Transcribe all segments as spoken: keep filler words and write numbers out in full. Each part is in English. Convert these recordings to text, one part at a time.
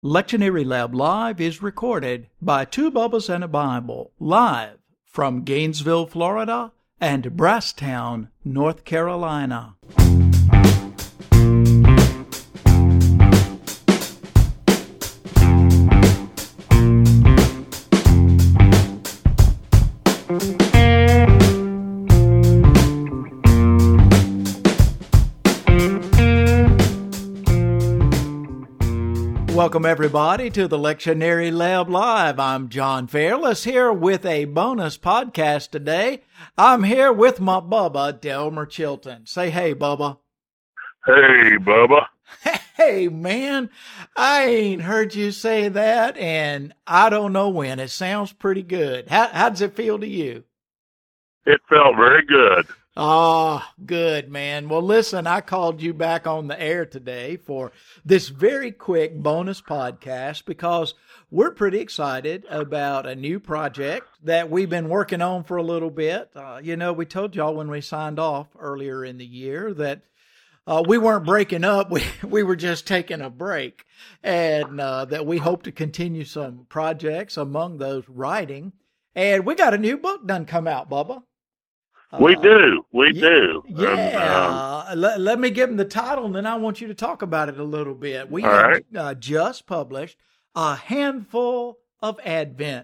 Lectionary Lab Live is recorded by Two Bubbas and a Bible, live from Gainesville, Florida, and Brasstown, North Carolina. Welcome, everybody, to the Lectionary Lab Live. I'm John Fairless here with a bonus podcast today. I'm here with my Bubba, Delmer Chilton. Say hey, Bubba. Hey, Bubba. Hey, man, I ain't heard you say that, and I don't know when. It sounds pretty good. How, how does it feel to you? It felt very good. Oh, good, man. Well, listen, I called you back on the air today for this very quick bonus podcast because we're pretty excited about a new project that we've been working on for a little bit. Uh, you know, we told y'all when we signed off earlier in the year that uh, we weren't breaking up. We, we were just taking a break, and uh, that we hope to continue some projects, among those writing. And we got a new book done come out, Bubba. We do. We yeah, do. Yeah. Um, let, let me give them the title, and then I want you to talk about it a little bit. We have right. uh, just published A Handful of Advent,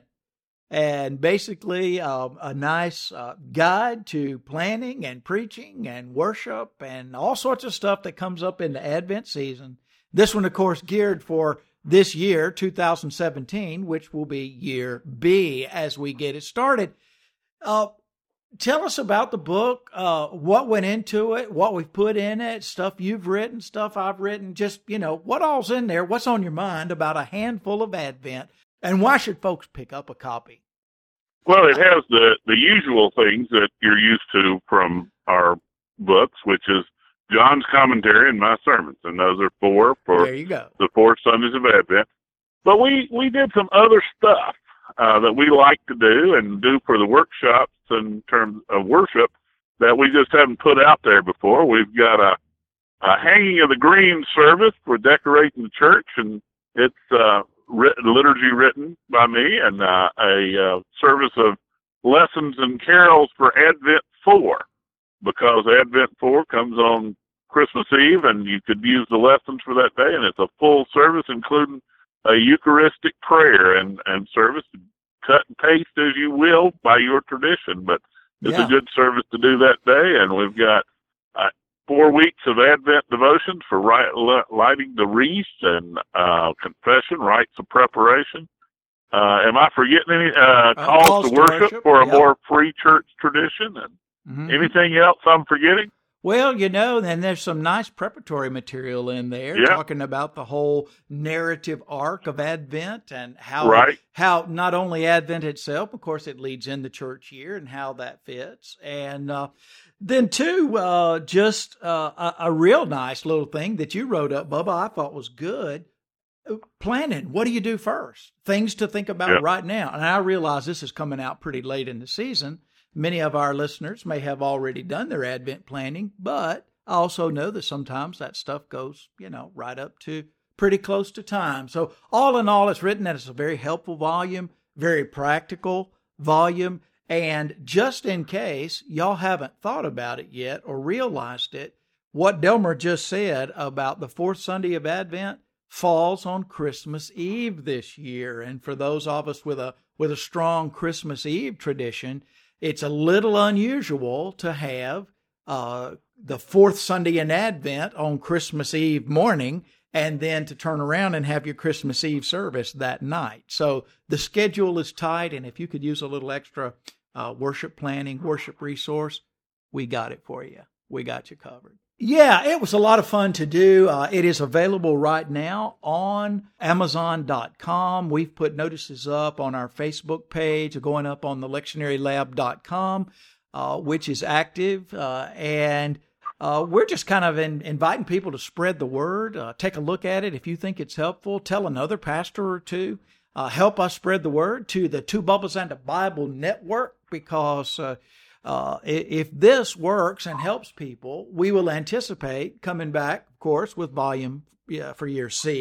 and basically uh, a nice uh, guide to planning and preaching and worship and all sorts of stuff that comes up in the Advent season. This one, of course, geared for this year, two thousand seventeen, which will be year B as we get it started. Uh, Tell us about the book, uh, what went into it, what we've put in it, stuff you've written, stuff I've written, just, you know, what all's in there, what's on your mind about A Handful of Advent, and why should folks pick up a copy? Well, it has the, the usual things that you're used to from our books, which is John's commentary and my sermons, and those are four for there you go. the four Sundays of Advent. But we, we did some other stuff uh, that we like to do and do for the workshops in terms of worship that we just haven't put out there before. We've got a, a hanging of the green service for decorating the church, and it's uh, written, liturgy written by me, and uh, a uh, service of lessons and carols for Advent four, because Advent four comes on Christmas Eve, and you could use the lessons for that day, and it's a full service, including a Eucharistic prayer and, and service. Cut and paste as you will by your tradition, but it's yeah. a good service to do that day. And we've got uh, four weeks of Advent devotions for right, lighting the wreaths and uh, confession, rites of preparation. Uh, am I forgetting any uh, calls, uh, calls to worship, worship for a yep. more free church tradition? And mm-hmm. anything else I'm forgetting? Well, you know, and there's some nice preparatory material in there yeah. talking about the whole narrative arc of Advent and how right. how not only Advent itself, of course, it leads in the church year and how that fits. And uh, then, too, uh, just uh, a, a real nice little thing that you wrote up, Bubba, I thought was good. Planning. What do you do first? Things to think about yeah. right now. And I realize this is coming out pretty late in the season. Many of our listeners may have already done their Advent planning, but I also know that sometimes that stuff goes, you know, right up to pretty close to time. So all in all, it's written that it's a very helpful volume, very practical volume. And just in case y'all haven't thought about it yet or realized it, what Delmer just said about the fourth Sunday of Advent falls on Christmas Eve this year. And for those of us with a with a strong Christmas Eve tradition, it's a little unusual to have uh, the fourth Sunday in Advent on Christmas Eve morning and then to turn around and have your Christmas Eve service that night. So the schedule is tight, and if you could use a little extra uh, worship planning, worship resource, we got it for you. We got you covered. Yeah, it was a lot of fun to do. Uh, it is available right now on Amazon dot com. We've put notices up on our Facebook page, going up on the lectionary lab dot com, uh, which is active. Uh, and uh, we're just kind of in, inviting people to spread the word. Uh, take a look at it. If you think it's helpful, tell another pastor or two. Uh, help us spread the word to the Two Bubbas and a Bible Network, because uh, Uh, if this works and helps people, we will anticipate coming back, of course, with volume yeah, for year C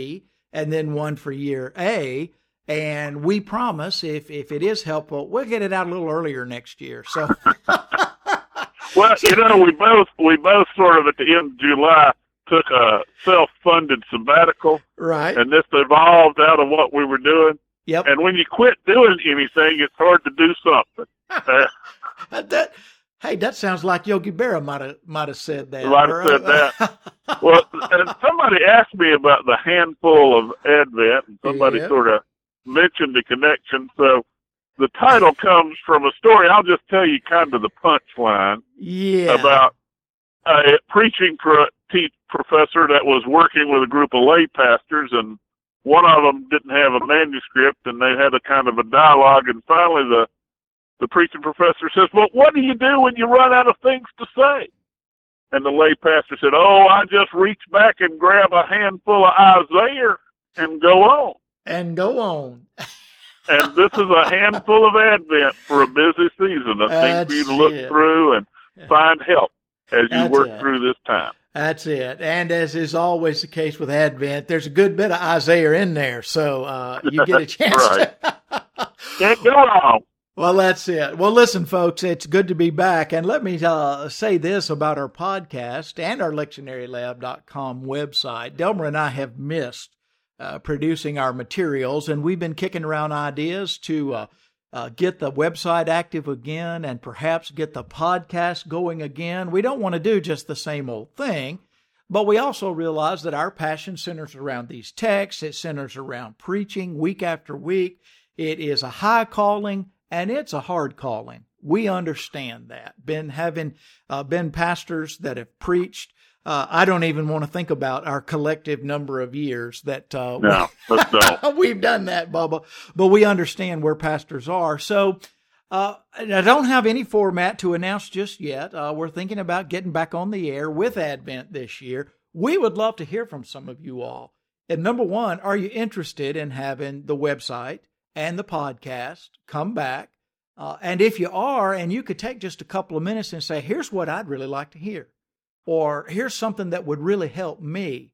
and then one for year A. And we promise if, if it is helpful, we'll get it out a little earlier next year. So, well, you know, we both we both sort of at the end of July took a self-funded sabbatical, right? And this evolved out of what we were doing. Yep. And when you quit doing anything, it's hard to do something. Uh, that, hey, that sounds like Yogi Berra might have might have said that. Might have said that. Well, and somebody asked me about the handful of Advent, and somebody yep. sort of mentioned the connection. So the title comes from a story. I'll just tell you kind of the punchline. Yeah. About a preaching pro- te- professor that was working with a group of lay pastors, and one of them didn't have a manuscript, and they had a kind of a dialogue, and finally the the preaching professor says, well, what do you do when you run out of things to say? And the lay pastor said, oh, I just reach back and grab a handful of Isaiah and go on. And go on. And this is a handful of Advent for a busy season, a thing for you to look it. through and find help as you That's work it. through this time. That's it. And as is always the case with Advent, there's a good bit of Isaiah in there. So uh, you get a chance right. to. Can't go wrong. Well, that's it. Well, listen, folks, it's good to be back. And let me uh, say this about our podcast and our lectionary lab dot com website. Delmer and I have missed uh, producing our materials, and we've been kicking around ideas to uh, uh, get the website active again and perhaps get the podcast going again. We don't want to do just the same old thing, but we also realize that our passion centers around these texts. It centers around preaching week after week. It is a high calling, and it's a hard calling. We understand that. Been having uh, been pastors that have preached. Uh, I don't even want to think about our collective number of years that uh, no, we, let's don't. we've done that, Bubba. But we understand where pastors are. So uh, I don't have any format to announce just yet. Uh, we're thinking about getting back on the air with Advent this year. We would love to hear from some of you all. And number one, are you interested in having the website and the podcast come back? Uh, and if you are, and you could take just a couple of minutes and say, here's what I'd really like to hear, or here's something that would really help me,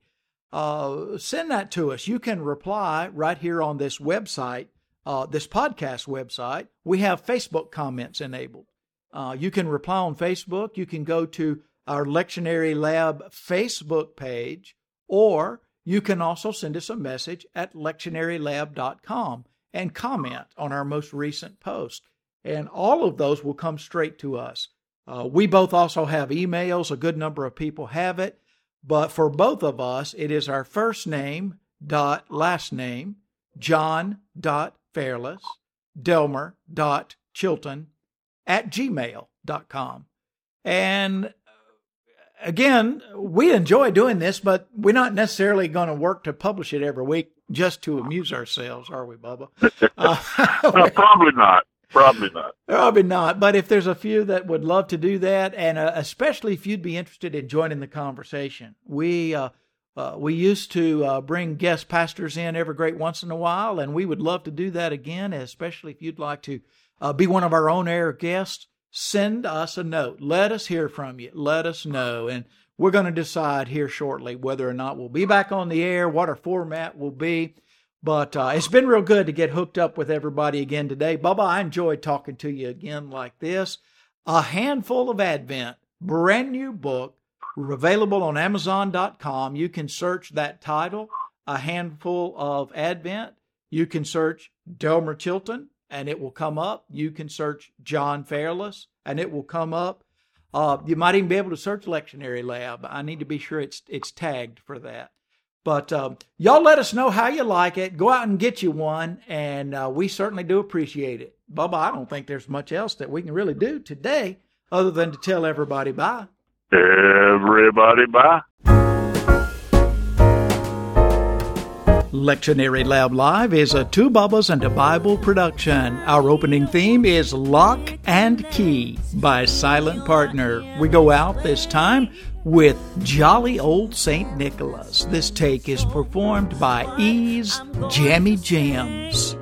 uh, send that to us. You can reply right here on this website, uh, this podcast website. We have Facebook comments enabled. Uh, you can reply on Facebook. You can go to our Lectionary Lab Facebook page, or you can also send us a message at lectionary lab dot com and comment on our most recent post. And all of those will come straight to us. Uh, we both also have emails. A good number of people have it. But for both of us, it is our first name dot last name, John dot Fairless, Delmer dot Chilton at gmail dot com. And again, we enjoy doing this, but we're not necessarily going to work to publish it every week just to amuse ourselves, are we, Bubba? Uh, no, probably not. Probably not. Probably not. But if there's a few that would love to do that, and uh, especially if you'd be interested in joining the conversation, we uh, uh, we used to uh, bring guest pastors in every great once in a while, and we would love to do that again, especially if you'd like to uh, be one of our own air guests. Send us a note. Let us hear from you. Let us know. And we're going to decide here shortly whether or not we'll be back on the air, what our format will be. But uh, it's been real good to get hooked up with everybody again today. Bubba, I enjoyed talking to you again like this. A Handful of Advent, brand new book, available on amazon dot com. You can search that title, A Handful of Advent. You can search Delmer Chilton, and it will come up. You can search John Fairless, and it will come up. Uh, you might even be able to search Lectionary Lab. I need to be sure it's it's tagged for that. But um, y'all let us know how you like it. Go out and get you one, and uh, we certainly do appreciate it. Bubba, I don't think there's much else that we can really do today other than to tell everybody bye. Everybody bye. Lectionary Lab Live is a Two Bubbas and a Bible production. Our opening theme is Lock and Key by Silent Partner. We go out this time with Jolly Old Saint Nicholas. This take is performed by Ease Jammy Jams.